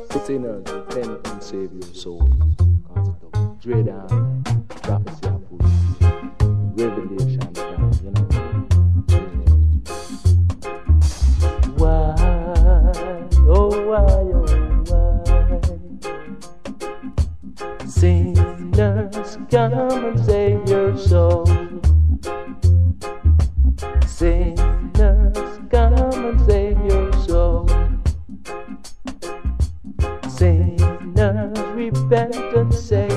Sinners, repent and save your souls. Cause it don't dread on prophecy of fools. Revelation time, you know. Why, oh why, sinners, come and save your soul. Sinners, come and save your soul. Sinners, repent and save